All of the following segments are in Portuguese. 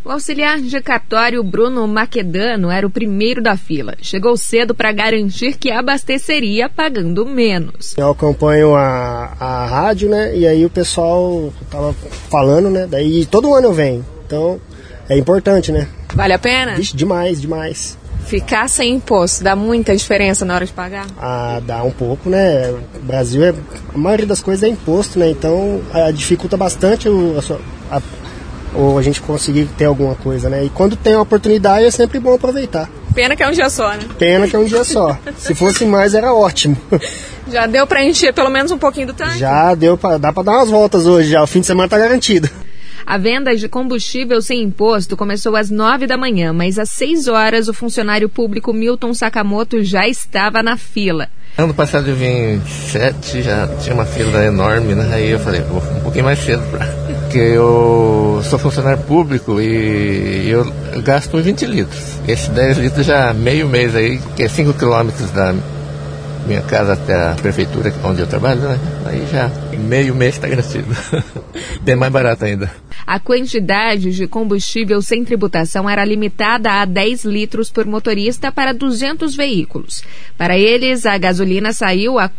O auxiliar de cartório Bruno Maquedano era o primeiro da fila. Chegou cedo para garantir que abasteceria pagando menos. Eu acompanho a rádio, né? E aí o pessoal tava falando, né? Daí todo ano eu venho. Então é importante, né? Vale a pena? Vixe, demais, demais. Ficar sem imposto dá muita diferença na hora de pagar? Ah, dá um pouco, né? O Brasil, a maioria das coisas é imposto, né? Então dificulta bastante ou a gente conseguir ter alguma coisa, né? E quando tem a oportunidade é sempre bom aproveitar. Pena que é um dia só, né? Pena que é um dia só. Se fosse mais era ótimo. Já deu pra encher pelo menos um pouquinho do tanque? Já deu, dá pra dar umas voltas hoje já, o fim de semana tá garantido. A venda de combustível sem imposto começou às 9 da manhã, mas às 6 horas o funcionário público Milton Sakamoto já estava na fila. Ano passado eu vim 7, já tinha uma fila enorme, né? Aí eu falei, vou um pouquinho mais cedo, porque eu sou funcionário público e eu gasto 20 litros. Esse 10 litros já meio mês aí, que é 5 quilômetros da minha casa até a prefeitura, onde eu trabalho, né? Aí já meio mês está garantido. Bem mais barato ainda. A quantidade de combustível sem tributação era limitada a 10 litros por motorista para 200 veículos. Para eles, a gasolina saiu a R$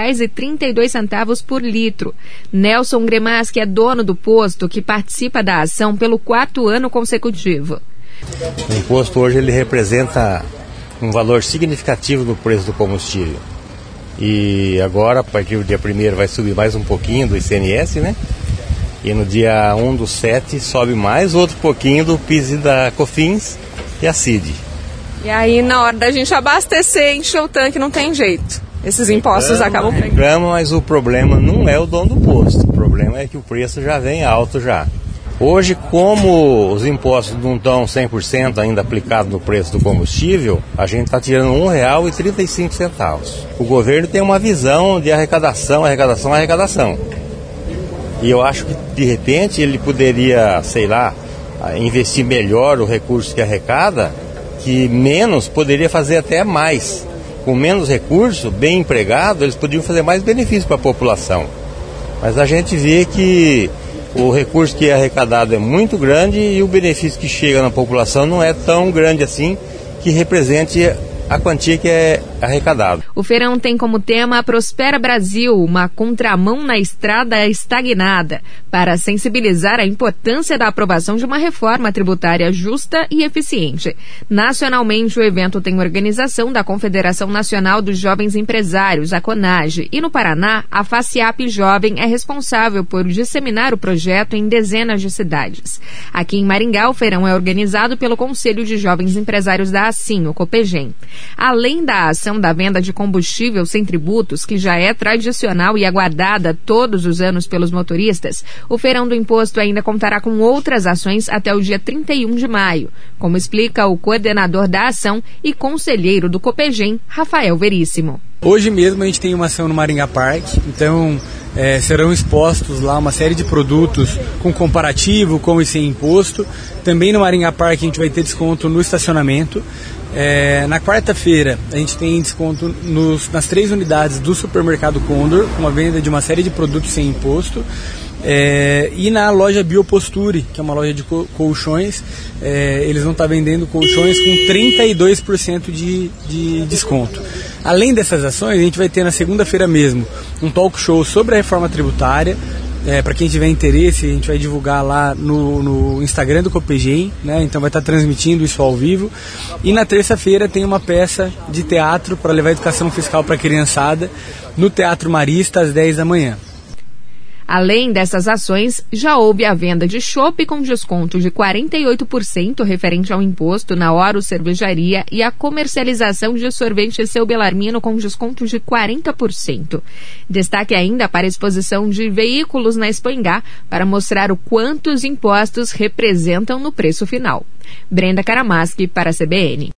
4,32 por litro. Nelson Gremas, que é dono do posto, que participa da ação pelo 4º ano consecutivo. O imposto hoje ele representa um valor significativo no preço do combustível. E agora, a partir do dia 1º, vai subir mais um pouquinho do ICMS, né? E no dia 1/7 sobe mais outro pouquinho do PIS e da COFINS e a CID. E aí, na hora da gente abastecer, encher o tanque, não tem jeito. Esses impostos acabam pegando. Mas o problema não é o dono do posto. O problema é que o preço já vem alto já. Hoje, como os impostos não estão 100% ainda aplicados no preço do combustível, a gente está tirando R$ 1,35. O governo tem uma visão de arrecadação. E eu acho que, de repente, ele poderia, sei lá, investir melhor o recurso que arrecada, que menos poderia fazer até mais. Com menos recurso, bem empregado, eles poderiam fazer mais benefício para a população. Mas a gente vê que o recurso que é arrecadado é muito grande e o benefício que chega na população não é tão grande assim que represente a quantia que é arrecadada. O feirão tem como tema Prospera Brasil, uma contramão na estrada estagnada, para sensibilizar a importância da aprovação de uma reforma tributária justa e eficiente. Nacionalmente, o evento tem organização da Confederação Nacional dos Jovens Empresários, a CONAGE, e no Paraná, a FACIAP Jovem é responsável por disseminar o projeto em dezenas de cidades. Aqui em Maringá, o feirão é organizado pelo Conselho de Jovens Empresários da ACIM, o COPEGEM. Além da ação da venda de combustível sem tributos, que já é tradicional e aguardada todos os anos pelos motoristas, o Feirão do Imposto ainda contará com outras ações até o dia 31 de maio, como explica o coordenador da ação e conselheiro do COPEGEM, Rafael Veríssimo. Hoje mesmo a gente tem uma ação no Maringá Park, então serão expostos lá uma série de produtos com comparativo, com e sem imposto. Também no Maringá Park a gente vai ter desconto no estacionamento. Na quarta-feira a gente tem desconto nas 3 unidades do supermercado Condor, com a venda de uma série de produtos sem imposto. E na loja Bioposture, que é uma loja de colchões, eles vão estar vendendo colchões com 32% de desconto. Além dessas ações, a gente vai ter na segunda-feira mesmo um talk show sobre a reforma tributária. Para quem tiver interesse, a gente vai divulgar lá no Instagram do COPEGEM, né? Então vai estar transmitindo isso ao vivo. E na terça-feira tem uma peça de teatro para levar educação fiscal para a criançada no Teatro Marista às 10 da manhã. Além dessas ações, já houve a venda de chopp com desconto de 48% referente ao imposto na Oro Cervejaria e a comercialização de sorvete Seu Belarmino com desconto de 40%. Destaque ainda para a exposição de veículos na Expoingá para mostrar o quanto os impostos representam no preço final. Brenda Karamaschi para a CBN.